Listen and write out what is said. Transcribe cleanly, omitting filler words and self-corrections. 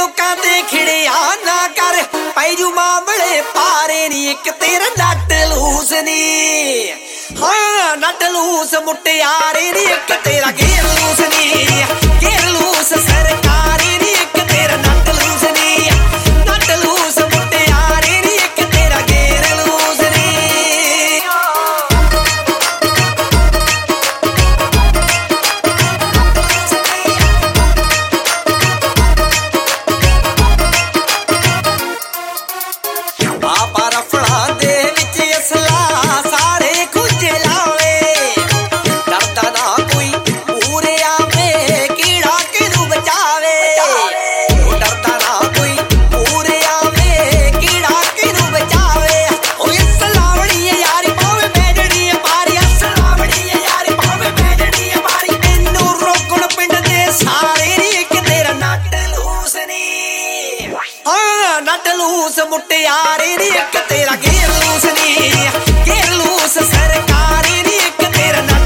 ਲੋਕਾਂ ਤੇ ਖਿੜਿਆ ਨਾ ਕਰ ਪੈਜੂ ਮਾਮਲੇ ਪਾਰੇ ਨੀ ਇੱਕ ਤੇਰਾ ਨੱਟ ਲੂਸ ਨੀ ਹਾਂ ਨੱਟ ਲੂਸ ਮੁਟਿਆਰੇ ਨੀ ਇੱਕ ਤੇਰਾ ਗੇਰ ਲੂਸ ਨੀ ਗੇਰ ਲੂਸ ਸਰਕਾਰੀ ਨੀ ਇੱਕ ਤੇਰਾ ਨੱਟ ਲੂਸ ਨੀ ਨੱਟ ਲੂਸ ਮੁਟਿਆਰੇ ਨੀ ਇੱਕ ਤੇਰਾ ਗੇਰ ਲੂਸ ਨੀ ਬਾਪਾ ਰਫੜਾ ਦੇ ਵਿੱਚ ਅਸਲਾ ਸਾਰੇ ਖੁੱਜੇ ਲਾਵੇ ਡਰਦਾ ਨਾ ਕੋਈ ਪੂਰੇ ਆਵੇ ਕੀੜਾ ਕਿਹਨੂੰ ਬਚਾਵੇ ਉਹ ਡਰਦਾ ਨਾ ਕੋਈ ਪੂਰੇ ਆਵੇ ਕੀੜਾ ਕਿਹਨੂੰ ਬਚਾਵੇ ਉਹ ਸਲਾਵੜੀ ਯਾਰੀ ਪਾਵੇ ਬੈਜੜੀ ਪਾਰੀ ਸਲਾਵੜੀ ਯਾਰੀ ਪਾਵੇ ਬੈਜੜੀ ਪਾਰੀ ਮੈਨੂੰ ਰੋਕਣ ਪਿੰਡ ਦੇ ਸਾਰੇ ਨੀ ਇੱਕ ਤੇਰਾ ਨੱਟ ਲੂਸ ਨੀ ਹਾਂ ਨੱਟ ਲੂਸ ਮੁਟਿਆਰੇ ਨੀ ਇੱਕ ਤੇਰਾ ਗੇਰ ਲੂਸ ਨੀ ਗੇਰ ਲੂਸ ਸਰਕਾਰੀ ਨੀ ਇੱਕ ਤੇਰਾ